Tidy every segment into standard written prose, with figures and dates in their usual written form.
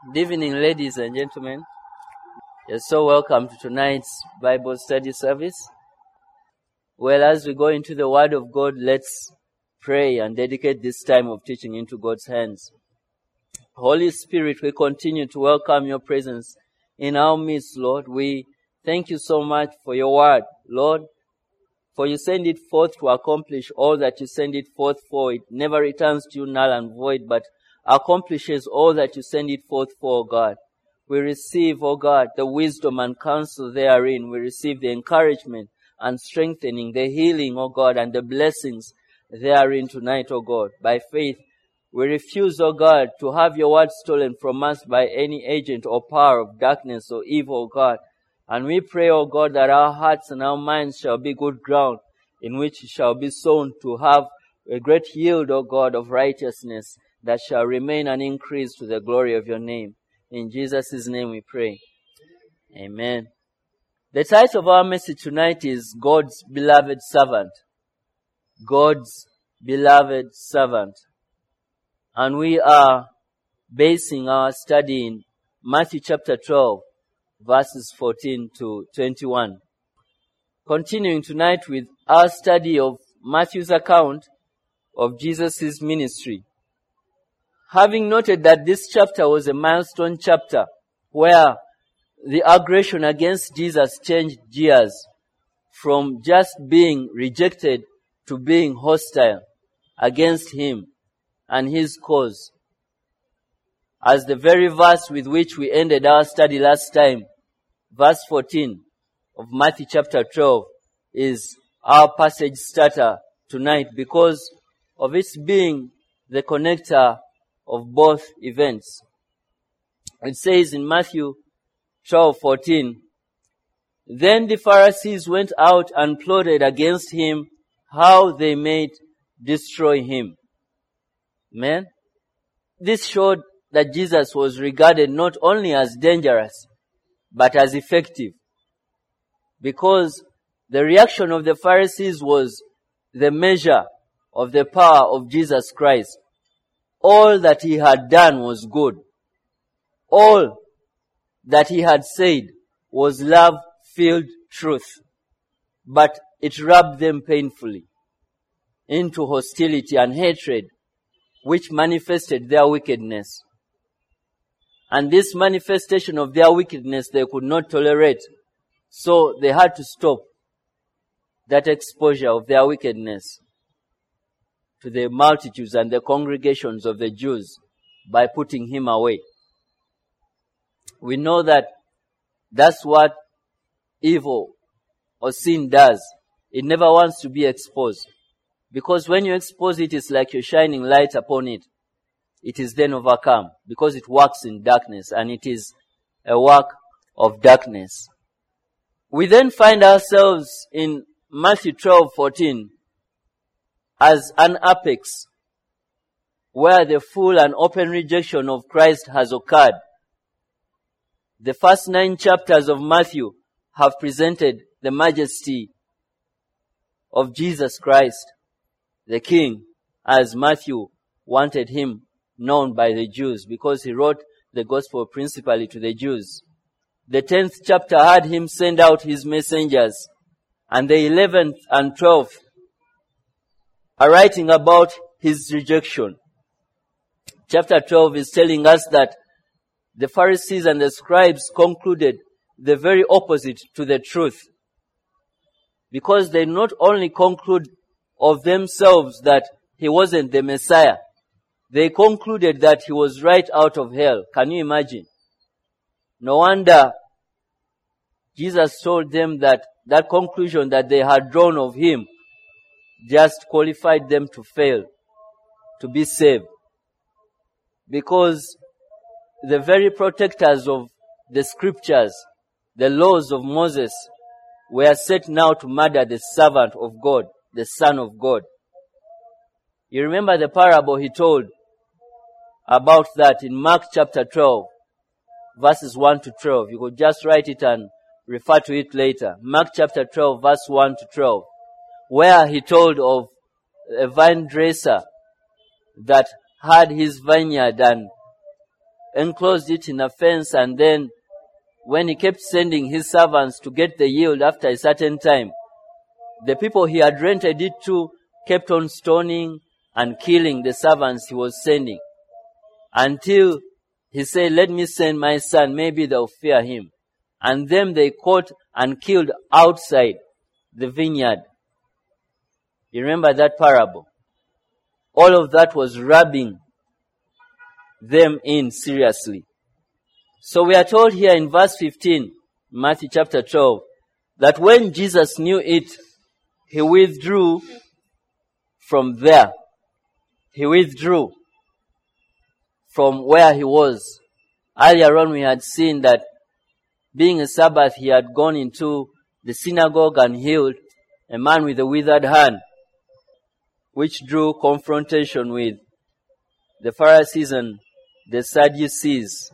Good evening, ladies and gentlemen. You're so welcome to tonight's Bible study service. Well, as we go into the Word of God, let's pray and dedicate this time of teaching into God's hands. Holy Spirit, we continue to welcome your presence in our midst, Lord. We thank you so much for your Word, Lord, for you send it forth to accomplish all that you send it forth for. It never returns to you null and void, but accomplishes all that you send it forth for, God. We receive, O God, the wisdom and counsel therein. We receive the encouragement and strengthening, the healing, O God, and the blessings therein tonight, O God. By faith, we refuse, O God, to have your word stolen from us by any agent or power of darkness or evil, O God. And we pray, O God, that our hearts and our minds shall be good ground in which it shall be sown to have a great yield, O God, of righteousness that shall remain and increase to the glory of your name. In Jesus' name we pray. Amen. The title of our message tonight is God's Beloved Servant. God's Beloved Servant. And we are basing our study in Matthew chapter 12, verses 14 to 21. Continuing tonight with our study of Matthew's account of Jesus' ministry. Having noted that this chapter was a milestone chapter where the aggression against Jesus changed gears from just being rejected to being hostile against him and his cause. As the very verse with which we ended our study last time, verse 14 of Matthew chapter 12, is our passage starter tonight because of its being the connector of both events. It says in Matthew 12:14, "Then the Pharisees went out and plotted against him how they might destroy him." Amen. This showed that Jesus was regarded not only as dangerous, but as effective. Because the reaction of the Pharisees was the measure of the power of Jesus Christ. All that he had done was good. All that he had said was love-filled truth. But it rubbed them painfully into hostility and hatred, which manifested their wickedness. And this manifestation of their wickedness they could not tolerate. So they had to stop that exposure of their wickedness to the multitudes and the congregations of the Jews by putting him away. We know that that's what evil or sin does. It never wants to be exposed. Because when you expose it, it's like you're shining light upon it. It is then overcome because it works in darkness and it is a work of darkness. We then find ourselves in Matthew 12:14 as an apex where the full and open rejection of Christ has occurred. The first 9 chapters of Matthew have presented the majesty of Jesus Christ, the King, as Matthew wanted him known by the Jews because he wrote the gospel principally to the Jews. The 10th chapter had him send out his messengers, and the 11th and 12th are writing about his rejection. Chapter 12 is telling us that the Pharisees and the scribes concluded the very opposite to the truth. Because they not only conclude of themselves that he wasn't the Messiah, they concluded that he was right out of hell. Can you imagine? No wonder Jesus told them that that conclusion that they had drawn of him just qualified them to fail, to be saved. Because the very protectors of the scriptures, the laws of Moses, were set now to murder the servant of God, the Son of God. You remember the parable he told about that in Mark chapter 12, verses 1 to 12. You could just write it and refer to it later. Mark chapter 12, verse 1 to 12. Where he told of a vine dresser that had his vineyard and enclosed it in a fence, and then when he kept sending his servants to get the yield after a certain time, the people he had rented it to kept on stoning and killing the servants he was sending, until he said, let me send my son, maybe they'll fear him. And them they caught and killed outside the vineyard. You remember that parable? All of that was rubbing them in seriously. So we are told here in verse 15, Matthew chapter 12, that when Jesus knew it, he withdrew from there. He withdrew from where he was. Earlier on we had seen that being a Sabbath, he had gone into the synagogue and healed a man with a withered hand, which drew confrontation with the Pharisees and the Sadducees.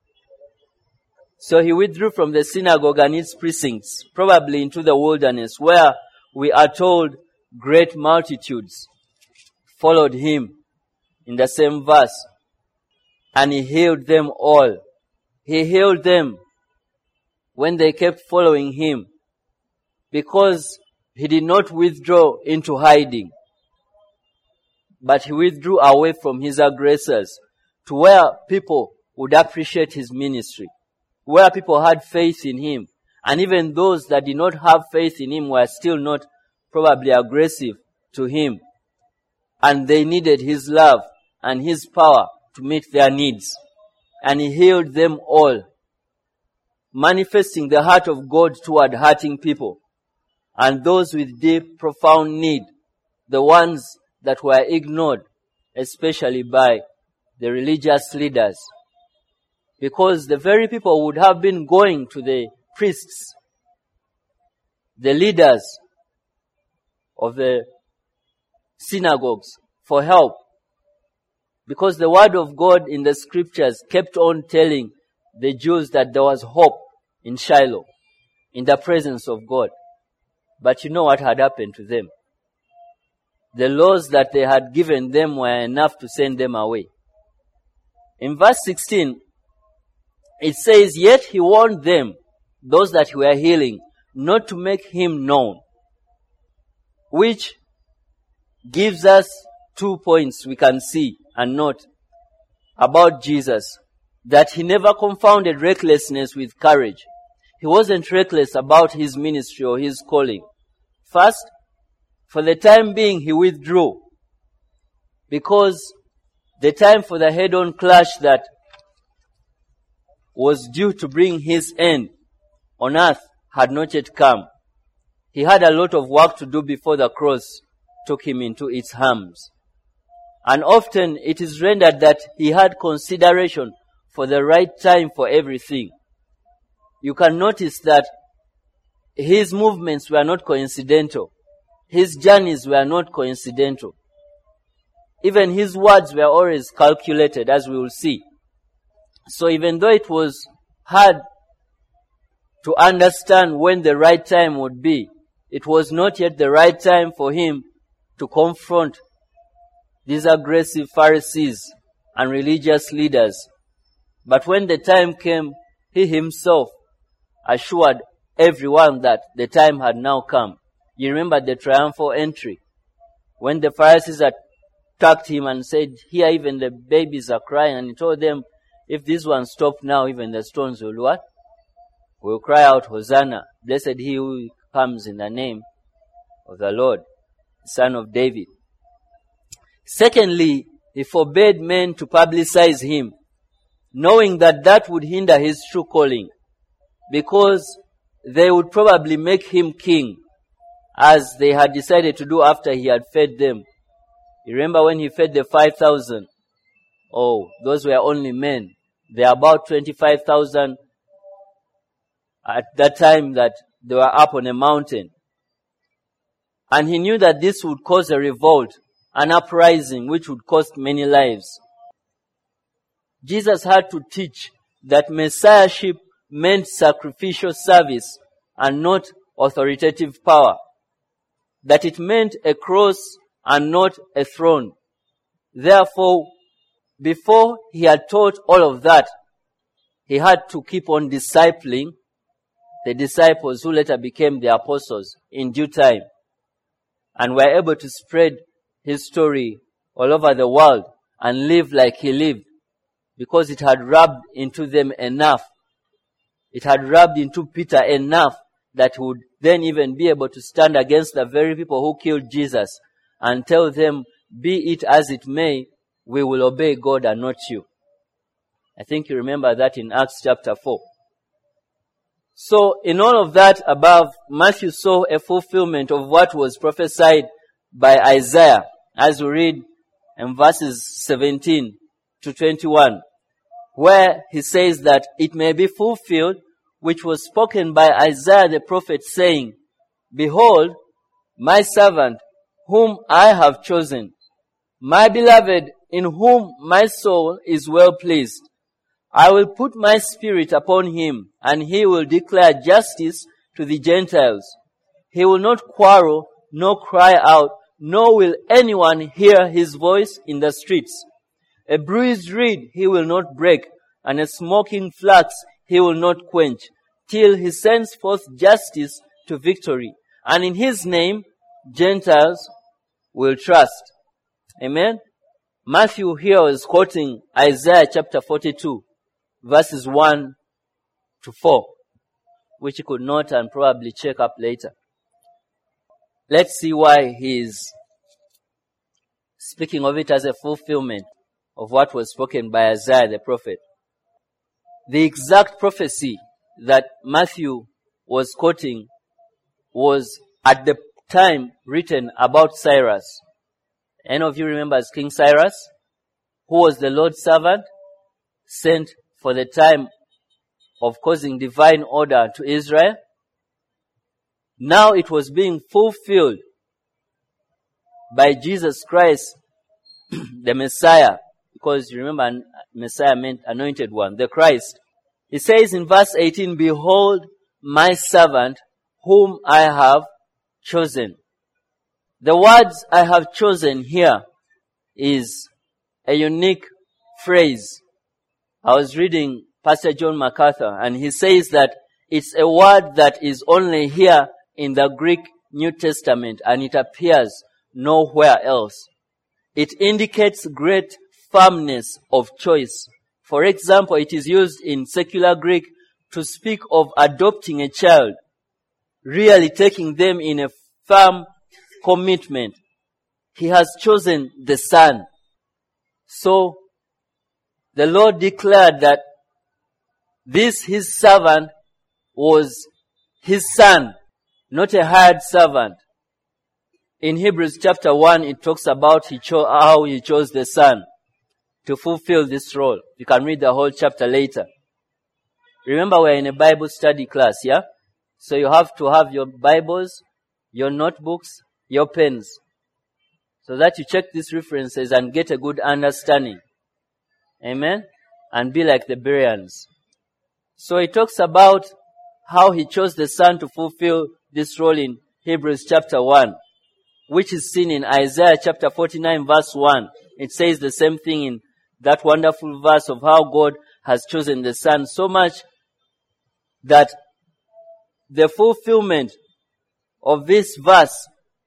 So he withdrew from the synagogue and its precincts, probably into the wilderness, where we are told great multitudes followed him in the same verse. And he healed them all. He healed them when they kept following him, because he did not withdraw into hiding, but he withdrew away from his aggressors to where people would appreciate his ministry, where people had faith in him. And even those that did not have faith in him were still not probably aggressive to him. And they needed his love and his power to meet their needs. And he healed them all, manifesting the heart of God toward hurting people and those with deep, profound need, the ones that were ignored, especially by the religious leaders. Because the very people would have been going to the priests, the leaders of the synagogues, for help. Because the word of God in the scriptures kept on telling the Jews that there was hope in Shiloh, in the presence of God. But you know what had happened to them? The laws that they had given them were enough to send them away. In verse 16, it says, yet he warned them, those that he were healing, not to make him known. Which gives us 2 points we can see and note about Jesus. That he never confounded recklessness with courage. He wasn't reckless about his ministry or his calling. First, for the time being, he withdrew, because the time for the head-on clash that was due to bring his end on earth had not yet come. He had a lot of work to do before the cross took him into its arms. And often it is rendered that he had consideration for the right time for everything. You can notice that his movements were not coincidental. His journeys were not coincidental. Even his words were always calculated, as we will see. So even though it was hard to understand when the right time would be, it was not yet the right time for him to confront these aggressive Pharisees and religious leaders. But when the time came, he himself assured everyone that the time had now come. You remember the triumphal entry, when the Pharisees attacked him and said, here even the babies are crying, and he told them, if this one stopped now, even the stones will what? Will cry out, Hosanna, blessed he who comes in the name of the Lord, Son of David. Secondly, he forbade men to publicize him, knowing that that would hinder his true calling, because they would probably make him king, as they had decided to do after he had fed them. You remember when he fed the 5,000? Oh, those were only men. There are about 25,000 at that time that they were up on a mountain. And he knew that this would cause a revolt, an uprising, which would cost many lives. Jesus had to teach that messiahship meant sacrificial service and not authoritative power. That it meant a cross and not a throne. Therefore, before he had taught all of that, he had to keep on discipling the disciples who later became the apostles in due time, and were able to spread his story all over the world and live like he lived, because it had rubbed into them enough. It had rubbed into Peter enough that he would then even be able to stand against the very people who killed Jesus and tell them, be it as it may, we will obey God and not you. I think you remember that in Acts chapter 4. So in all of that above, Matthew saw a fulfillment of what was prophesied by Isaiah, as we read in verses 17 to 21, where he says that it may be fulfilled, which was spoken by Isaiah the prophet, saying, Behold, my servant, whom I have chosen, my beloved, in whom my soul is well pleased. I will put my spirit upon him, and he will declare justice to the Gentiles. He will not quarrel, nor cry out, nor will anyone hear his voice in the streets. A bruised reed he will not break, and a smoking flax he will not quench, till he sends forth justice to victory. And in his name, Gentiles will trust. Amen? Matthew here is quoting Isaiah chapter 42, verses 1 to 4, which you could note and probably check up later. Let's see why he is speaking of it as a fulfillment of what was spoken by Isaiah the prophet. The exact prophecy that Matthew was quoting was at the time written about Cyrus. Any of you remember King Cyrus, who was the Lord's servant, sent for the time of causing divine order to Israel? Now it was being fulfilled by Jesus Christ, the Messiah, because you remember Messiah meant anointed one, the Christ. He says in verse 18, Behold my servant whom I have chosen. The words I have chosen here is a unique phrase. I was reading Pastor John MacArthur, and he says that it's a word that is only here in the Greek New Testament, and it appears nowhere else. It indicates great firmness of choice. For example, it is used in secular Greek to speak of adopting a child, really taking them in a firm commitment. He has chosen the Son. So, the Lord declared that this, his servant, was his son, not a hired servant. In Hebrews chapter 1, it talks about how he chose the Son to fulfill this role. You can read the whole chapter later. Remember, we're in a Bible study class, yeah? So you have to have your Bibles, your notebooks, your pens, so that you check these references and get a good understanding. Amen? And be like the Bereans. So he talks about how he chose the Son to fulfill this role in Hebrews chapter 1, which is seen in Isaiah chapter 49 verse 1. It says the same thing in that wonderful verse of how God has chosen the Son, so much that the fulfillment of this verse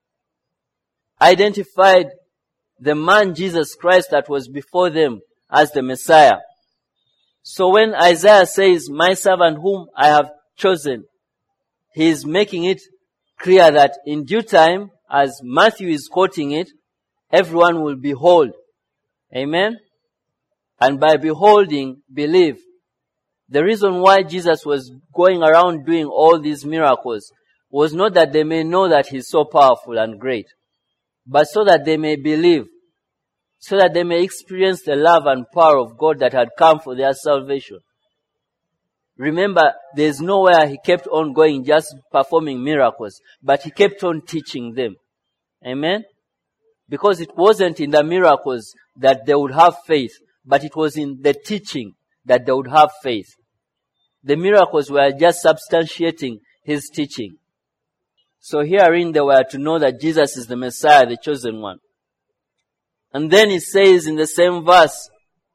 identified the man Jesus Christ that was before them as the Messiah. So when Isaiah says, my servant whom I have chosen, he is making it clear that in due time, as Matthew is quoting it, everyone will behold. Amen? And by beholding, believe. The reason why Jesus was going around doing all these miracles was not that they may know that he's so powerful and great, but so that they may believe, so that they may experience the love and power of God that had come for their salvation. Remember, there's nowhere he kept on going just performing miracles, but he kept on teaching them. Amen? Because it wasn't in the miracles that they would have faith, but it was in the teaching that they would have faith. The miracles were just substantiating his teaching. So herein they were to know that Jesus is the Messiah, the chosen one. And then he says in the same verse,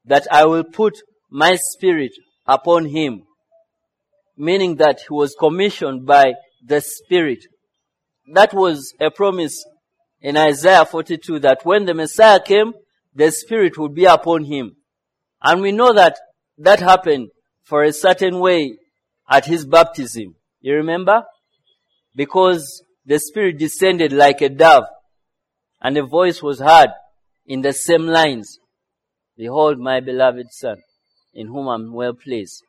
that I will put my Spirit upon him, meaning that he was commissioned by the Spirit. That was a promise in Isaiah 42 that when the Messiah came, the Spirit would be upon him. And we know that that happened for a certain way at his baptism. You remember? Because the Spirit descended like a dove, and a voice was heard in the same lines. Behold my beloved Son, in whom I am well pleased.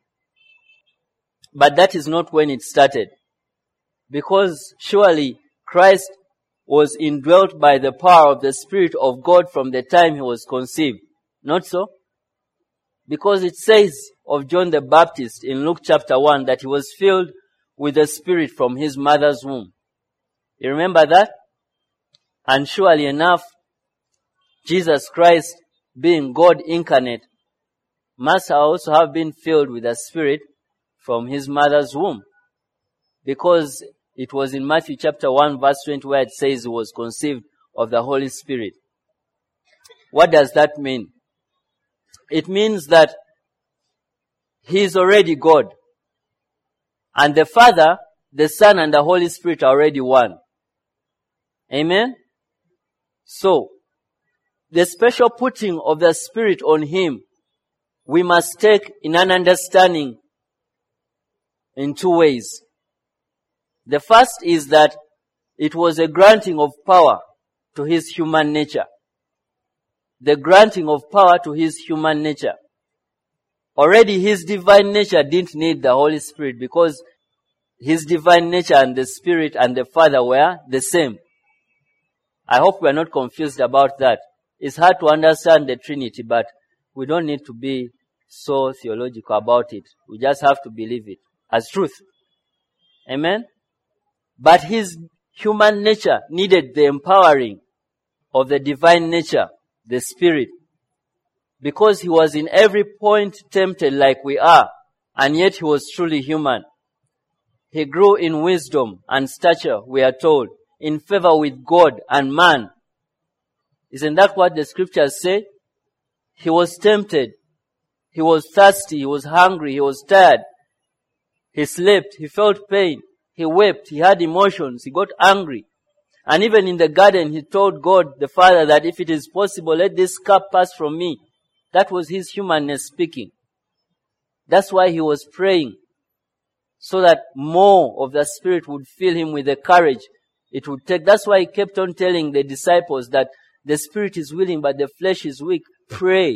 But that is not when it started. Because surely Christ was indwelt by the power of the Spirit of God from the time he was conceived. Not so? Because it says of John the Baptist in Luke chapter 1 that he was filled with the Spirit from his mother's womb. You remember that? And surely enough, Jesus Christ, being God incarnate, must also have been filled with the Spirit from his mother's womb. Because it was in Matthew chapter 1 verse 20 where it says he was conceived of the Holy Spirit. What does that mean? It means that he is already God. And the Father, the Son, and the Holy Spirit are already one. Amen? So, the special putting of the Spirit on him, we must take in an understanding in two ways. The first is that it was a granting of power to his human nature. The granting of power to his human nature. Already his divine nature didn't need the Holy Spirit because his divine nature and the Spirit and the Father were the same. I hope we are not confused about that. It's hard to understand the Trinity, but we don't need to be so theological about it. We just have to believe it as truth. Amen? But his human nature needed the empowering of the divine nature, the Spirit. Because he was in every point tempted like we are, and yet he was truly human. He grew in wisdom and stature, we are told, in favor with God and man. Isn't that what the scriptures say? He was tempted. He was thirsty. He was hungry. He was tired. He slept. He felt pain. He wept. He had emotions. He got angry. And even in the garden, he told God the Father that if it is possible, let this cup pass from me. That was his humanness speaking. That's why he was praying. So that more of the Spirit would fill him with the courage it would take. That's why he kept on telling the disciples that the Spirit is willing, but the flesh is weak. Pray.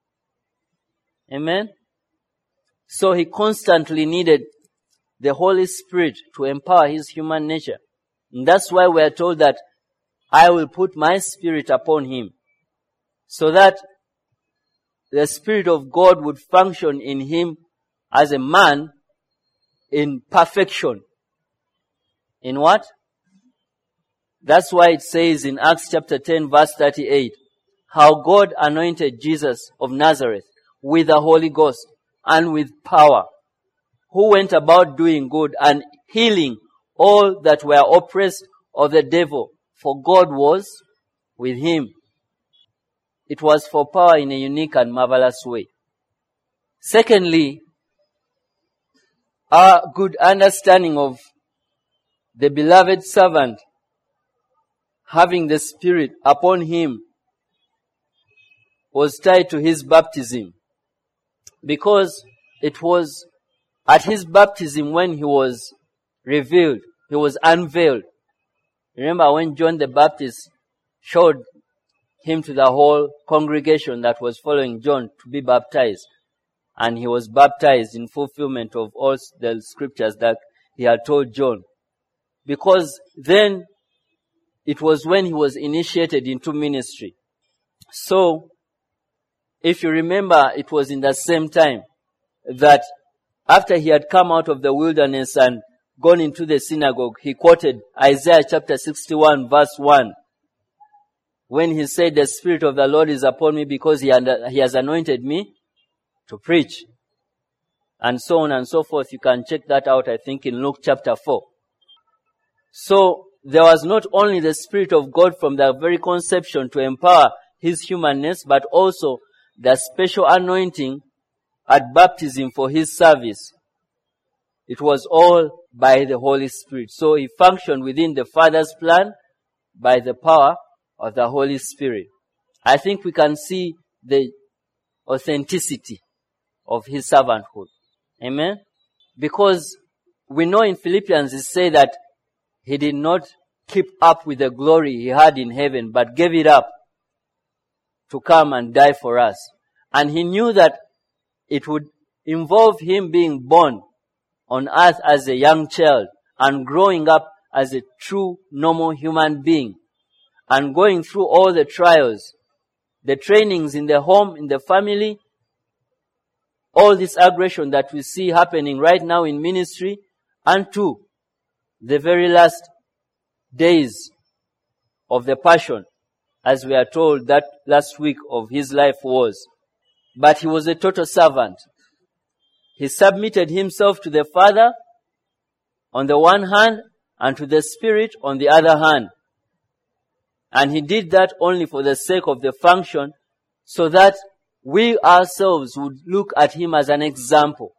Amen? So he constantly needed the Holy Spirit to empower his human nature. And that's why we are told that I will put my Spirit upon him. So that the Spirit of God would function in him as a man in perfection. In what? That's why it says in Acts chapter 10 verse 38, how God anointed Jesus of Nazareth with the Holy Ghost and with power, who went about doing good and healing all that were oppressed of the devil, for God was with him. It was for power in a unique and marvelous way. Secondly, our good understanding of the beloved servant having the Spirit upon him was tied to his baptism. Because it was at his baptism when he was revealed, he was unveiled. Remember when John the Baptist showed him to the whole congregation that was following John to be baptized. And he was baptized in fulfillment of all the scriptures that he had told John. Because then it was when he was initiated into ministry. So, if you remember, it was in the same time that after he had come out of the wilderness and gone into the synagogue, he quoted Isaiah chapter 61 verse 1. When he said, the Spirit of the Lord is upon me because he has anointed me to preach. And so on and so forth. You can check that out, I think, in Luke chapter 4. So, there was not only the Spirit of God from the very conception to empower his humanness, but also the special anointing at baptism for his service, it was all by the Holy Spirit. So he functioned within the Father's plan by the power of the Holy Spirit. I think we can see the authenticity of his servanthood. Amen? Because we know in Philippians it says that he did not keep up with the glory he had in heaven, but gave it up to come and die for us. And he knew that it would involve him being born on earth as a young child and growing up as a true normal human being and going through all the trials, the trainings in the home, in the family, all this aggression that we see happening right now in ministry, and to the very last days of the passion, as we are told that last week of his life was. But he was a total servant. He submitted himself to the Father on the one hand and to the Spirit on the other hand. And he did that only for the sake of the function, so that we ourselves would look at him as an example.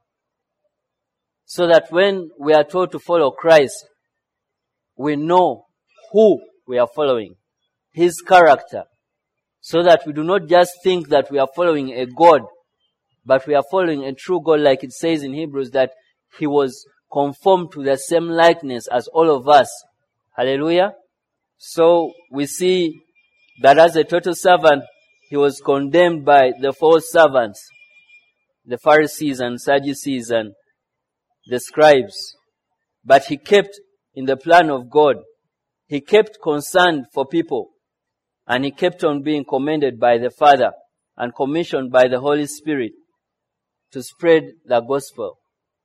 So that when we are told to follow Christ, we know who we are following, his character, so that we do not just think that we are following a God, but we are following a true God, like it says in Hebrews that he was conformed to the same likeness as all of us. Hallelujah. So we see that as a total servant, he was condemned by the false servants, the Pharisees and Sadducees and the scribes. But he kept in the plan of God. He kept concerned for people. And he kept on being commended by the Father and commissioned by the Holy Spirit to spread the gospel,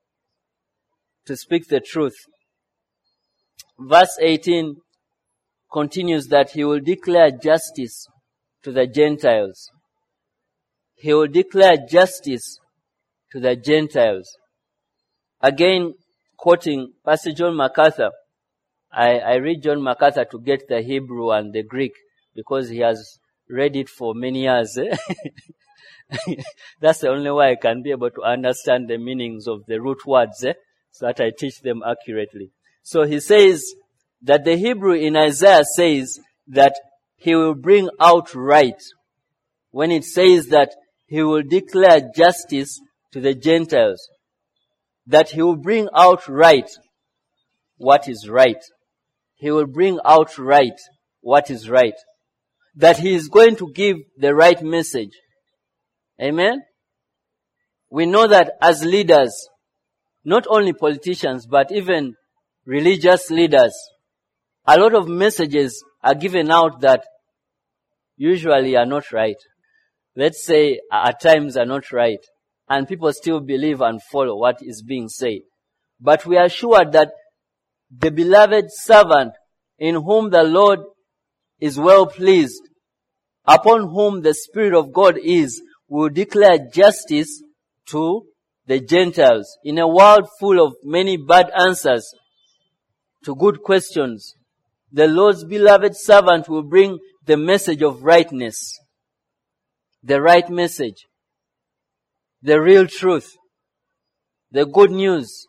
to speak the truth. Verse 18 continues that he will declare justice to the Gentiles. He will declare justice to the Gentiles. Again, quoting Pastor John MacArthur. I read John MacArthur to get the Hebrew and the Greek because he has read it for many years. That's the only way I can be able to understand the meanings of the root words, so that I teach them accurately. So he says that the Hebrew in Isaiah says that he will bring out right. When it says that he will declare justice to the Gentiles, that he will bring out right what is right. He will bring out right what is right. That he is going to give the right message. Amen? We know that as leaders, not only politicians, but even religious leaders, a lot of messages are given out that usually are not right. Let's say at times are not right. And people still believe and follow what is being said. But we are sure that the beloved servant in whom the Lord is well pleased, upon whom the Spirit of God is, will declare justice to the Gentiles in a world full of many bad answers to good questions. The Lord's beloved servant will bring the message of rightness, the right message, the real truth, the good news.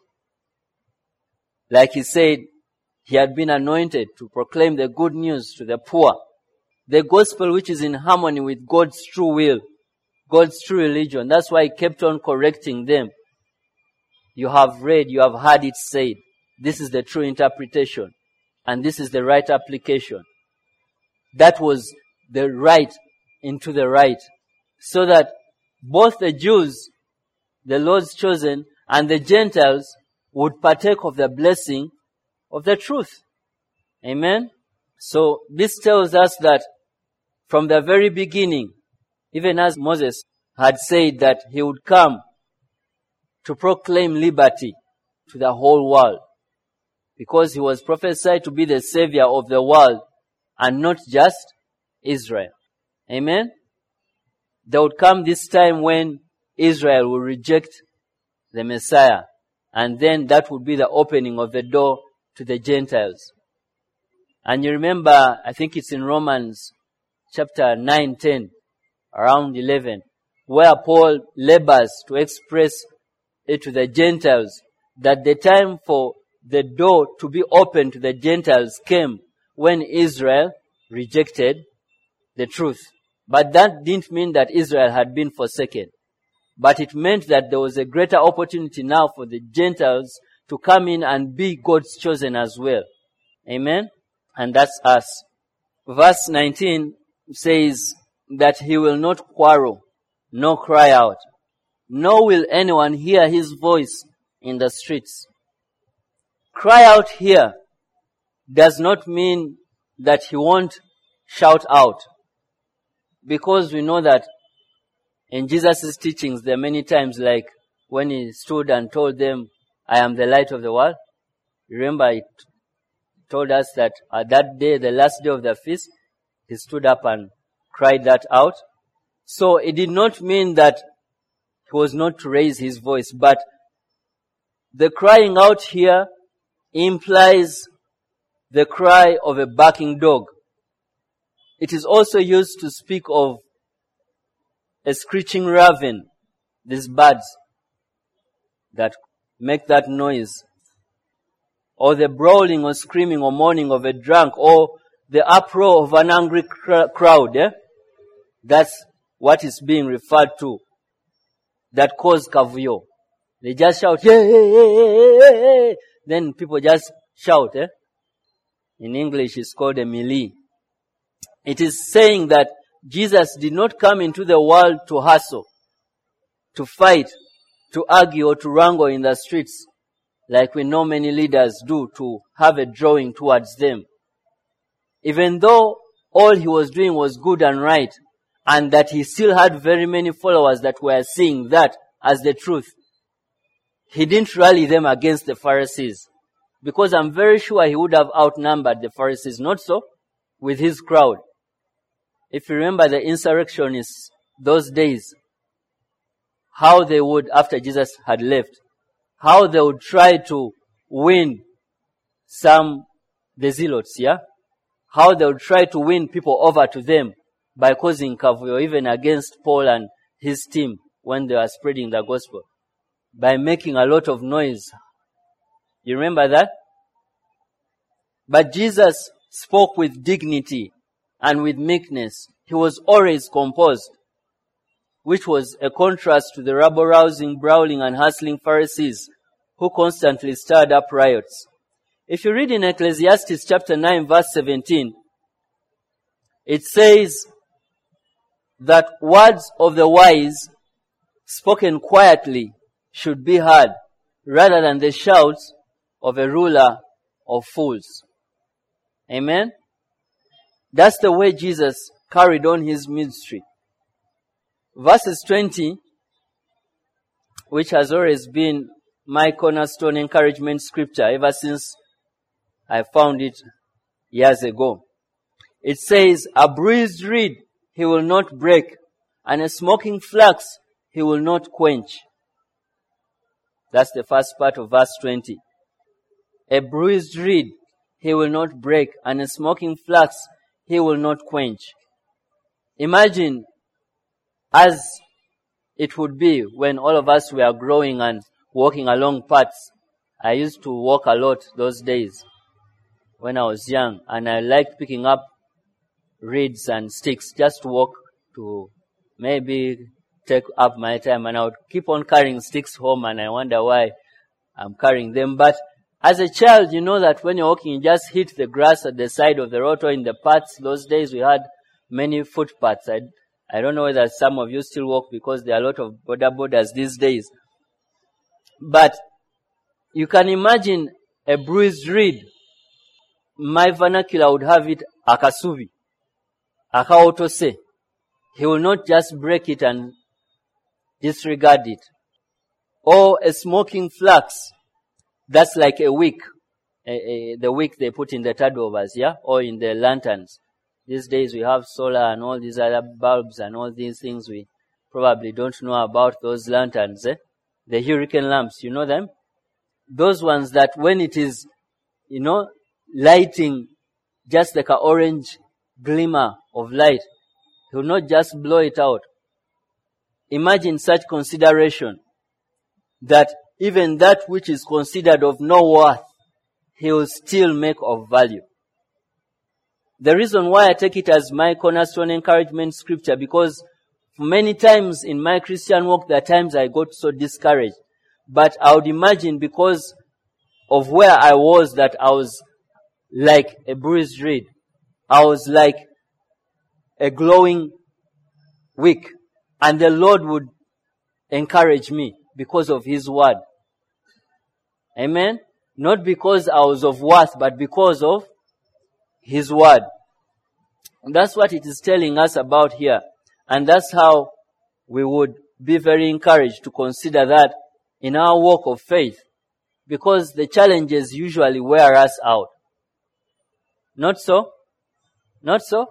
Like he said, he had been anointed to proclaim the good news to the poor, the gospel which is in harmony with God's true will, God's true religion. That's why he kept on correcting them. You have read, you have heard it said. This is the true interpretation. And this is the right application. That was the right into the right. So that both the Jews, the Lord's chosen, and the Gentiles would partake of the blessing of the truth. Amen? So this tells us that from the very beginning, even as Moses had said that he would come to proclaim liberty to the whole world, because he was prophesied to be the savior of the world and not just Israel. Amen? There would come this time when Israel will reject the Messiah, and then that would be the opening of the door to the Gentiles. And you remember, I think it's in Romans chapter 9, 10, around 11, where Paul labors to express it to the Gentiles, that the time for the door to be open to the Gentiles came when Israel rejected the truth. But that didn't mean that Israel had been forsaken. But it meant that there was a greater opportunity now for the Gentiles to come in and be God's chosen as well. Amen? And that's us. Verse 19 says that he will not quarrel, nor cry out, nor will anyone hear his voice in the streets. Cry out here does not mean that he won't shout out. Because we know that in Jesus' teachings there are many times, like when he stood and told them, I am the light of the world. Remember, he told us that at that day, the last day of the feast, he stood up and cried that out. So it did not mean that he was not to raise his voice, but the crying out here implies the cry of a barking dog. It is also used to speak of a screeching raven, these birds that make that noise, or the brawling or screaming or moaning of a drunk, or the uproar of an angry crowd. That's what is being referred to, that cause kavuyo. They just shout, hey, hey, hey, hey, hey. Then people just shout. In English, it's called a melee. It is saying that Jesus did not come into the world to hustle, to fight, to argue or to wrangle in the streets, like we know many leaders do, to have a drawing towards them. Even though all he was doing was good and right, and that he still had very many followers that were seeing that as the truth, he didn't rally them against the Pharisees. Because I'm very sure he would have outnumbered the Pharisees, not so, with his crowd. If you remember the insurrectionists those days, how they would, after Jesus had left, how they would try to win the zealots, how they would try to win people over to them by causing kavuyo, even against Paul and his team when they were spreading the gospel, by making a lot of noise. You remember that? But Jesus spoke with dignity and with meekness. He was always composed, which was a contrast to the rabble-rousing, brawling and hustling Pharisees who constantly stirred up riots. If you read in Ecclesiastes chapter 9 verse 17, it says that words of the wise spoken quietly should be heard rather than the shouts of a ruler of fools. Amen? That's the way Jesus carried on his ministry. Verses 20, which has always been my cornerstone encouragement scripture ever since I found it years ago. It says, a bruised reed he will not break, and a smoking flax he will not quench. That's the first part of verse 20. A bruised reed he will not break, and a smoking flax he will not quench. Imagine as it would be when all of us were growing and walking along paths. I used to walk a lot those days when I was young, and I liked picking up reeds and sticks just to walk, to maybe take up my time, and I would keep on carrying sticks home, and I wonder why I'm carrying them. But as a child, you know that when you're walking, you just hit the grass at the side of the road or in the paths. Those days we had many footpaths. I don't know whether some of you still walk, because there are a lot of borders these days. But you can imagine a bruised reed. My vernacular would have it akasubi, akaotose. He will not just break it and disregard it. Or a smoking flax. That's like a wick. The wick they put in the turnovers, or in the lanterns. These days we have solar and all these other bulbs and all these things. We probably don't know about those lanterns, The hurricane lamps, you know them? Those ones that when it is, lighting just like an orange glimmer of light, he will not just blow it out. Imagine such consideration, that even that which is considered of no worth, he will still make of value. The reason why I take it as my cornerstone encouragement scripture, because many times in my Christian walk, there are times I got so discouraged. But I would imagine because of where I was, that I was like a bruised reed. I was like a glowing wick. And the Lord would encourage me because of His word. Amen? Not because I was of worth, but because of His word. And that's what it is telling us about here. And that's how we would be very encouraged to consider that in our walk of faith. Because the challenges usually wear us out. Not so? Not so?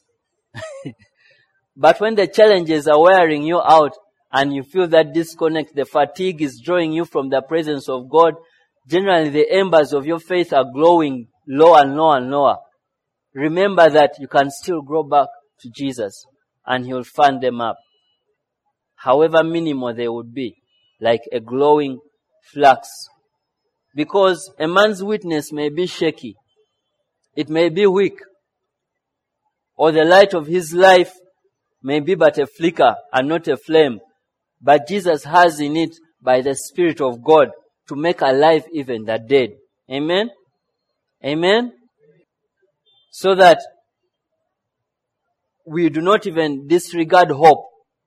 But when the challenges are wearing you out and you feel that disconnect, the fatigue is drawing you from the presence of God, generally the embers of your faith are glowing lower and lower and lower. Remember that you can still grow back to Jesus and He will fan them up. However minimal they would be, like a glowing flax. Because a man's witness may be shaky. It may be weak. Or the light of his life may be but a flicker and not a flame. But Jesus has in it, by the Spirit of God, to make alive even the dead. Amen? Amen? So that we do not even disregard hope.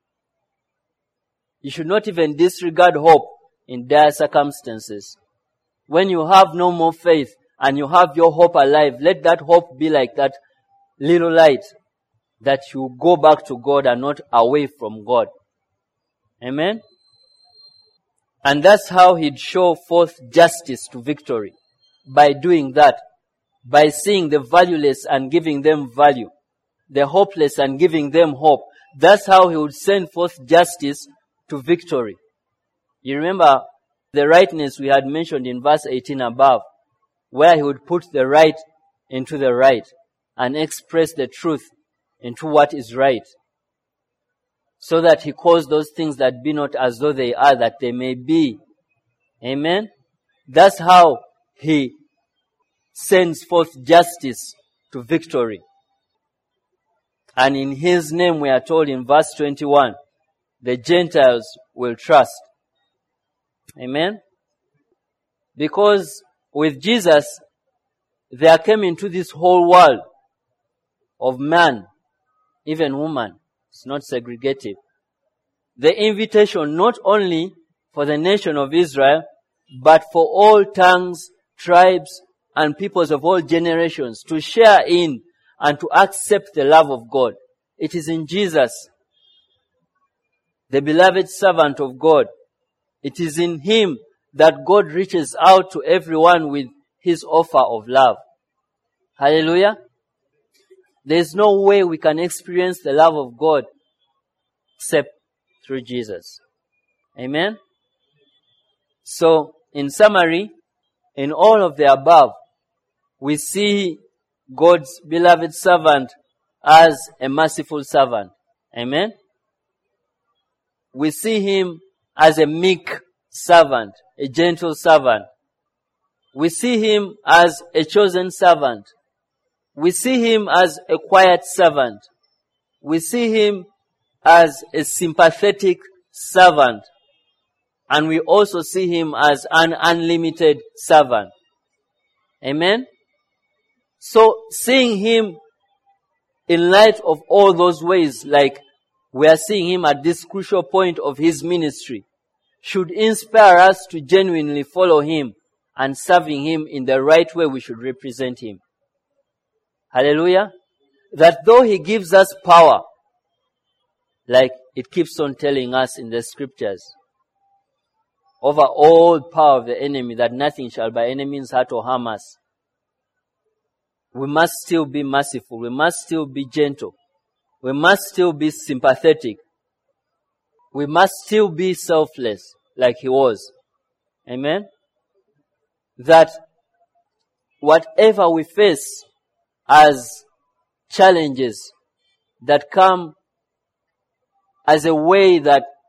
You should not even disregard hope in dire circumstances. When you have no more faith and you have your hope alive, let that hope be like that little light, that you go back to God and not away from God. Amen? And that's how He'd show forth justice to victory. By doing that. By seeing the valueless and giving them value. The hopeless and giving them hope. That's how He would send forth justice to victory. You remember the rightness we had mentioned in verse 18 above, where He would put the right into the right and express the truth into what is right, so that He calls those things that be not as though they are, that they may be. Amen? That's how He sends forth justice to victory. And in His name, we are told in verse 21, the Gentiles will trust. Amen? Because with Jesus, there came into this whole world of man, even woman. It's not segregative. The invitation not only for the nation of Israel, but for all tongues, tribes, and peoples of all generations to share in and to accept the love of God. It is in Jesus, the beloved servant of God. It is in Him that God reaches out to everyone with His offer of love. Hallelujah. There is no way we can experience the love of God except through Jesus. Amen? So, in summary, in all of the above, we see God's beloved servant as a merciful servant. Amen? We see Him as a meek servant, a gentle servant. We see Him as a chosen servant. We see Him as a quiet servant. We see Him as a sympathetic servant. And we also see Him as an unlimited servant. Amen? So, seeing Him in light of all those ways, like we are seeing Him at this crucial point of His ministry, should inspire us to genuinely follow Him and serving Him in the right way we should represent Him. Hallelujah. That though He gives us power, like it keeps on telling us in the scriptures, over all power of the enemy, that nothing shall by any means hurt or harm us, we must still be merciful. We must still be gentle. We must still be sympathetic. We must still be selfless like He was. Amen? That whatever we face as challenges that come as a way that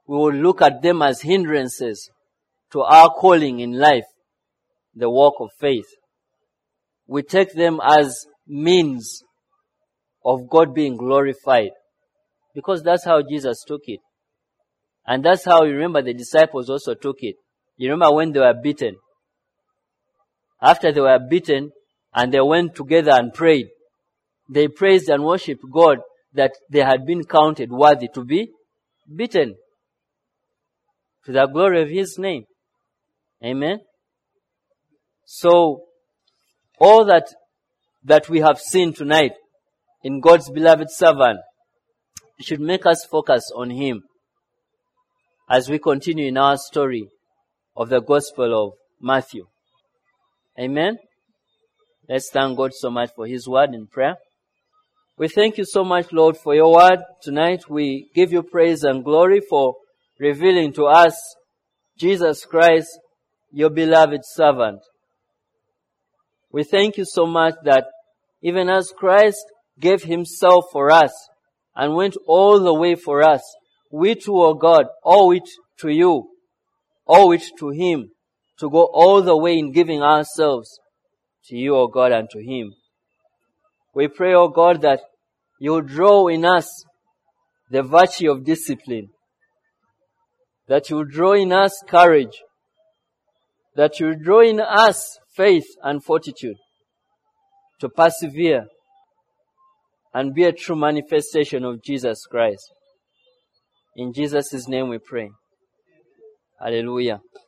we will look at them as hindrances to our calling in life, the walk of faith. We take them as means of God being glorified, because that's how Jesus took it. And that's how, you remember, the disciples also took it. You remember when they were beaten? After they were beaten and they went together and prayed, they praised and worshiped God that they had been counted worthy to be beaten, to the glory of His name. Amen? So, all that we have seen tonight in God's beloved servant should make us focus on Him as we continue in our story of the Gospel of Matthew. Amen? Let's thank God so much for His word in prayer. We thank you so much, Lord, for your word tonight. We give you praise and glory for revealing to us Jesus Christ, your beloved servant. We thank you so much that even as Christ gave Himself for us and went all the way for us, we too, O God, owe it to you, owe it to Him to go all the way in giving ourselves to you, O God, and to Him. We pray, O God, that you draw in us the virtue of discipline, that you draw in us courage, that you draw in us faith and fortitude to persevere and be a true manifestation of Jesus Christ. In Jesus' name we pray. Hallelujah.